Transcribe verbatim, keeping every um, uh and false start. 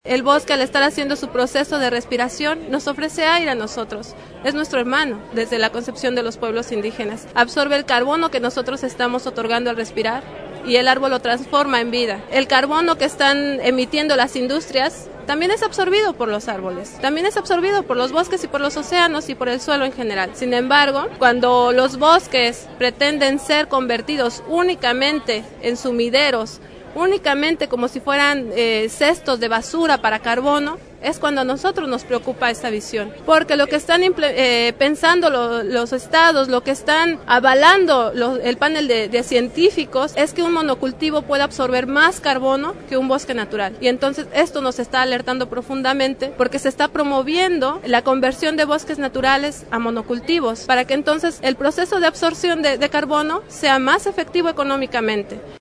El bosque, al estar haciendo su proceso de respiración, nos ofrece aire a nosotros. Es nuestro hermano desde la concepción de los pueblos indígenas. Absorbe el carbono que nosotros estamos otorgando al respirar y el árbol lo transforma en vida. El carbono que están emitiendo las industrias también es absorbido por los árboles, también es absorbido por los bosques y por los océanos y por el suelo en general. Sin embargo, cuando los bosques pretenden ser convertidos únicamente en sumideros, únicamente como si fueran eh, cestos de basura para carbono, es cuando a nosotros nos preocupa esta visión, porque lo que están eh, pensando lo, los estados, lo que están avalando lo, el panel de, de científicos es que un monocultivo puede absorber más carbono que un bosque natural, y entonces esto nos está alertando profundamente porque se está promoviendo la conversión de bosques naturales a monocultivos para que entonces el proceso de absorción de, de carbono sea más efectivo económicamente.